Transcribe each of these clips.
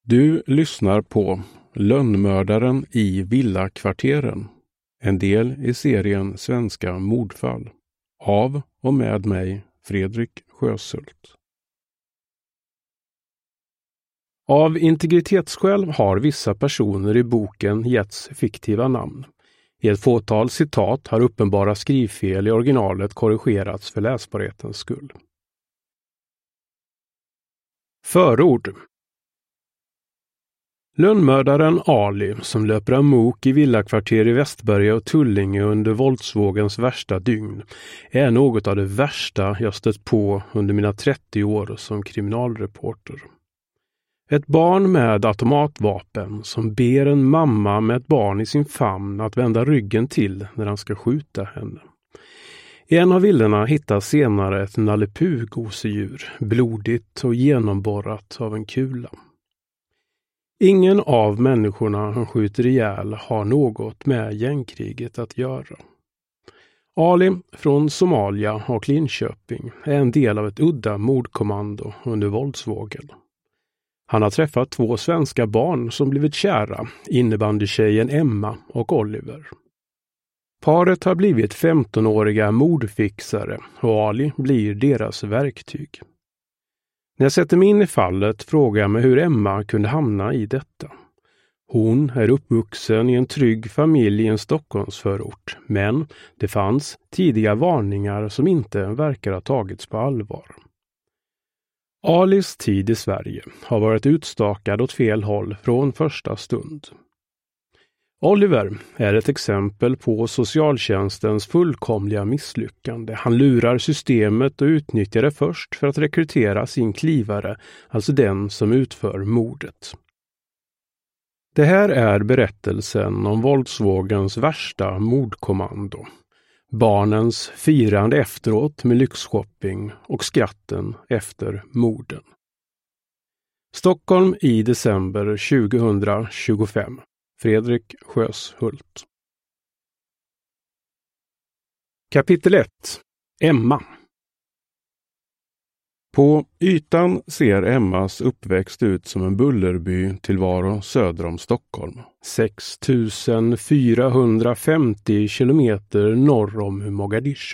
Du lyssnar på Lönnmördaren i villakvarteren, en del i serien Svenska mordfall, av och med mig, Fredrik Sjöshult. Av integritetsskäl har vissa personer i boken getts fiktiva namn. I ett fåtal citat har uppenbara skrivfel i originalet korrigerats för läsbarhetens skull. Förord. Lönnmördaren Ali, som löper amok i villakvarter i Västberga och Tullinge under våldsvågens värsta dygn, är något av det värsta jag stött på under mina 30 år som kriminalreporter. Ett barn med automatvapen som ber en mamma med ett barn i sin famn att vända ryggen till när han ska skjuta henne. I en av villorna hittas senare ett Nalle Puh-gosedjur, blodigt och genomborrat av en kula. Ingen av människorna han skjuter ihjäl har något med gängkriget att göra. Ali från Somalia och Linköping är en del av ett udda mordkommando under våldsvågen. Han har träffat 2 svenska barn som blivit kära, innebandykejsen Emma och Oliver. Paret har blivit 15-åriga mordfixare och Ali blir deras verktyg. När jag sätter mig in i fallet frågar jag mig hur Emma kunde hamna i detta. Hon är uppvuxen i en trygg familj i en Stockholmsförort, men det fanns tidiga varningar som inte verkar ha tagits på allvar. Alis tid i Sverige har varit utstakad åt fel håll från första stund. Oliver är ett exempel på socialtjänstens fullkomliga misslyckande. Han lurar systemet och utnyttjar det först för att rekrytera sin klivare, alltså den som utför mordet. Det här är berättelsen om våldsvågens värsta mordkommando. Barnens firande efteråt med lyxshopping och skratten efter morden. Stockholm i december 2025. Fredrik Sjöshult. Kapitel 1. Emma. På ytan ser Emmas uppväxt ut som en bullerby tillvaro söder om Stockholm. 6450 kilometer norr om Mogadishu.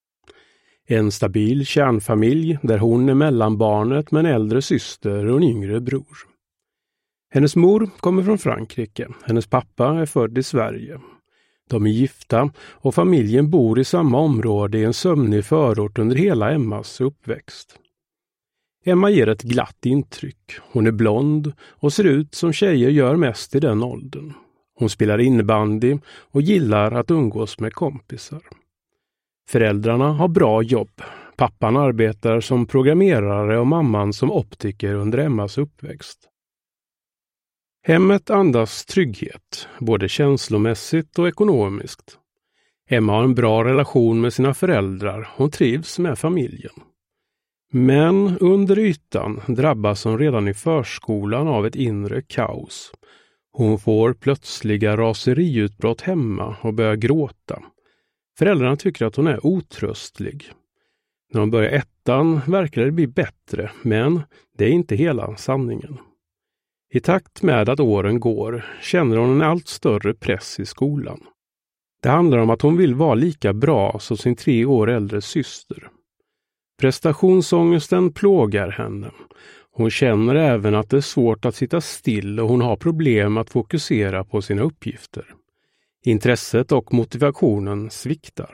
En stabil kärnfamilj där hon är mellanbarnet med en äldre syster och en yngre bror. Hennes mor kommer från Frankrike. Hennes pappa är född i Sverige. De är gifta och familjen bor i samma område i en sömnig förort under hela Emmas uppväxt. Emma ger ett glatt intryck. Hon är blond och ser ut som tjejer gör mest i den åldern. Hon spelar innebandy och gillar att umgås med kompisar. Föräldrarna har bra jobb. Pappan arbetar som programmerare och mamman som optiker under Emmas uppväxt. Hemmet andas trygghet, både känslomässigt och ekonomiskt. Emma har en bra relation med sina föräldrar, hon trivs med familjen. Men under ytan drabbas hon redan i förskolan av ett inre kaos. Hon får plötsliga raseriutbrott hemma och börjar gråta. Föräldrarna tycker att hon är otröstlig. När hon börjar ettan verkar det bli bättre, men det är inte hela sanningen. I takt med att åren går känner hon en allt större press i skolan. Det handlar om att hon vill vara lika bra som sin 3 år äldre syster. Prestationsångesten plågar henne. Hon känner även att det är svårt att sitta still och hon har problem att fokusera på sina uppgifter. Intresset och motivationen sviktar.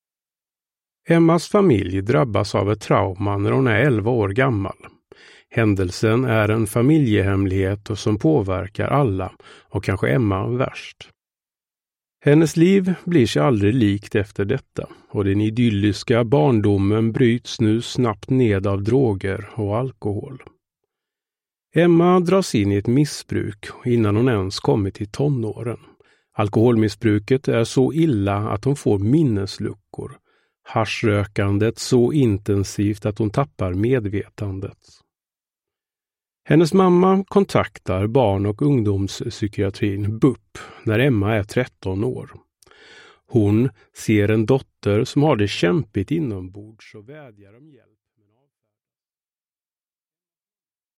Emmas familj drabbas av ett trauma när hon är 11 år gammal. Händelsen är en familjehemlighet och som påverkar alla och kanske Emma värst. Hennes liv blir sig aldrig likt efter detta och den idylliska barndomen bryts nu snabbt ned av droger och alkohol. Emma dras in i ett missbruk innan hon ens kommit till tonåren. Alkoholmissbruket är så illa att hon får minnesluckor. Haschrökandet så intensivt att hon tappar medvetandet. Hennes mamma kontaktar barn- och ungdomspsykiatrin BUP när Emma är 13 år. Hon ser en dotter som har det kämpigt inombords och vädjar om hjälp.